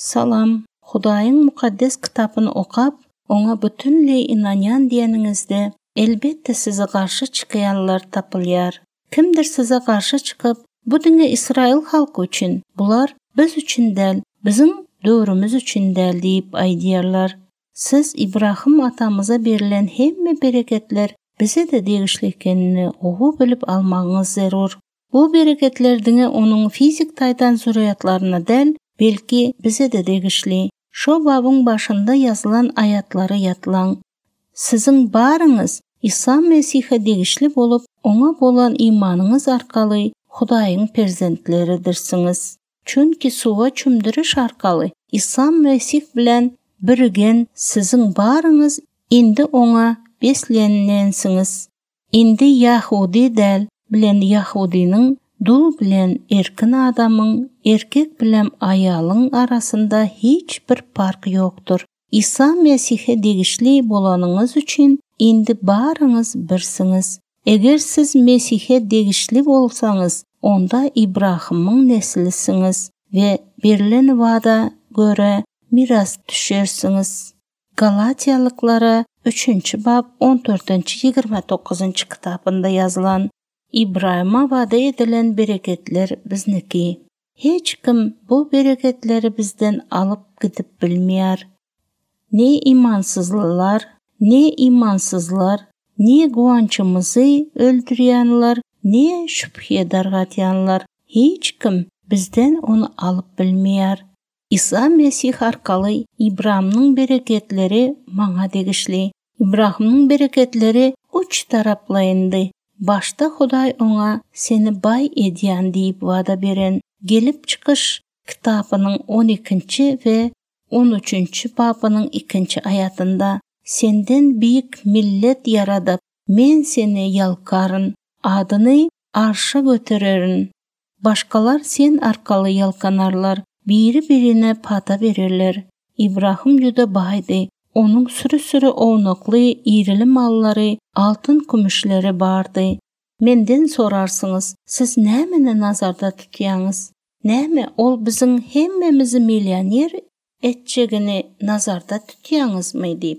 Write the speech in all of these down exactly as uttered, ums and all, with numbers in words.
Salam, Hudaýyň mukaddes kitapyny okap, oňa bütünleý inanýan diýeniňizde elbetde size garşy çykýanlar tapylýar. Kimdir size garşy çykyp, bu diňe Israil halky üçin, bular biz üçin däl, biziň döwrümüz üçin däl diýip aýdýarlar. Siz İbrahim atamyza berilen hemme bereketler bize de degişli ekenini ogu bilip almagyňyz zarur. Bu bereketler diňe onuň fizik taýdan zurriýatlaryna däl, belki bize de degişli. Şo babyň başynda ýazylan aýatlary ýatlaň. Siziň baryňyz İsa Mesihe degişli bolup, oňa bolan imanyňyz arkaly Hudaýyň perzentleridirsiňiz. Çünki suwa çümdiriş arkaly İsa Mesih bilen birgen siziň baryňyz indi oňa beslenensiňiz. Indi Yahudi däl bilen Yahudiňiň, dul bilen erkin adamyň, erkek bilen aýalyň arasynda hiç bir park ýokdur. İsa Mesihe degişli bolanyňyz üçin indi baryňyz birsiňiz. Eger siz Mesihe degişli bolsaňyz, onda İbrahimyň neslisiňiz we berilen wada göre miras düşersiňiz. Galatiýalyklara üçünçi bab on dördünçi ýigirme dokuzunçy kitapynda ýazylan İbrahima wada edilen bereketler bizniki. Hiç kim bu bereketleri bizden alıp gidip bilmeýär. Ne imansızlar, ne imansızlar, ne guwançymyzy öldürýänler, ne şüphe dargatýanlar. Hiç kim bizden onu alıp bilmeýär. İsa Mesih arkaly İbrahimyň bereketleri maňa degişli. İbrahimyň bereketleri üç taraplayındy. Başta Hudaý oňa seni bay edýän diýip wada beren Gelip Çıkış kitapynyň on ikinci we on üçünçi babynyň ikinci aýatynda senden büyük millet yaradıp, men seni yalkaryn, adyny arşa götererin. Başkalar sen arkaly yalkanarlar, biri birine pata verirler. İbrahim juda baýdy. Onuň sürü-sürü ownakly ýerli mallary, altyn kümüşleri bardy. Menden sorarsyňyz, siz näme nazarda tutýaňyz? Näme ol biziň hemmemizi millioner etjegini nazarda tutýaňyzmy diýip?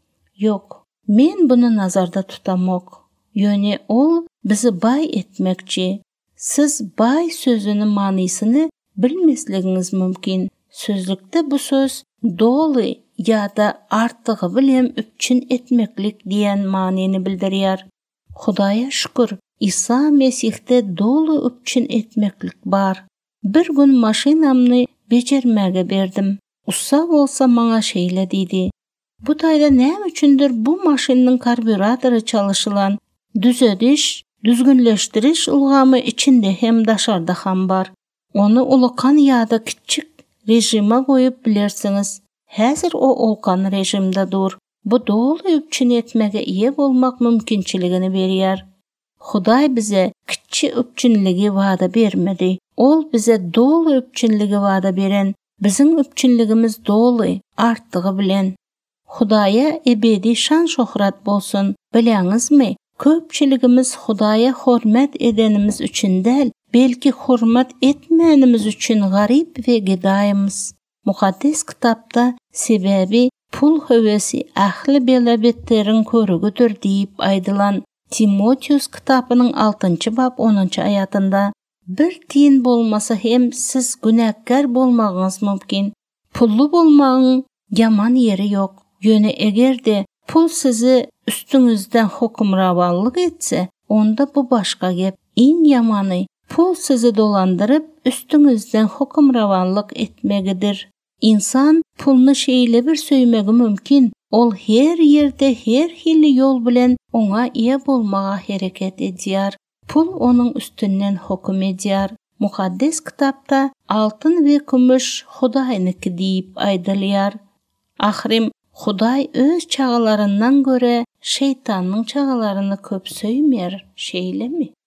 Yok, men bunu nazarda tutamok. Ýöne ol bizi bay etmekçi. Siz bay sözünün manysyny bilmesligiňiz mümkin. Sözlükde bu söz doly ýa-da artygy bilen üpçün etmeklik diýen manyny bildirýär. Hudaýa şükür, İsa Mesihde doly üpçün etmeklik bar. Bir gün maşynamny bejermäge berdim. Ussa bolsa maňa şeýle diýdi. Bu taýda näme üçindir bu maşynyň karburatory çalışylan, düzediş, düzgünleşdiriş ulgamy içinde hem daşarda ham bar. Onu ulukan ýa-da kiçik rejime goýup bilersiňiz. Häzir o ulkan rejimde dur. Bu doly üpçün etmege iýe bolmak mümkinçiligini berýär. Hudaý bize kiçik üpçünligi wada bermedi. Ol bize doly üpçünligi wada beren, biziň üpçünligimiz doly artdygy bilen. Hudaýa ebedi şan şöhret bolsun. Bilýäňizmi? Köpçiligimiz Hudaýa hormat edenimiz üçin däl, belki hormat etmänimiz üçin garyp we gedaýymyz. Mukaddes kitapda sebebi pul hövesi ähli belabetlerin körügüdür diýip aýdylan Timotius kitapynyň altynçy bab onunçy aýatynda bir tiýin bolmasa hem siz günäkär bolmagyňyz mümkin. Pullu bolmagyň ýaman ýeri ýok. Ýöne egerde pul sizi üstüňizden hukmrawanlyk etse, onda bu başga gep. En ýamany pul sizi dolandyryp üstüňizden hukmrawanlyk etmegidir. İnsan pulny şeýle bir söýmegi mümkin. Ol her ýerde her hili ýol bilen oňa iýe bolmaga hereket edýär. Pul onuň üstünden hukm edýär. Mukaddes kitapda altyn we kümüş Hudaýniki diýip aýdylýar. Ahrim Hudaý öz çagalaryndan göre şeytanyň çagalaryny köp söýmer, şeýlemi?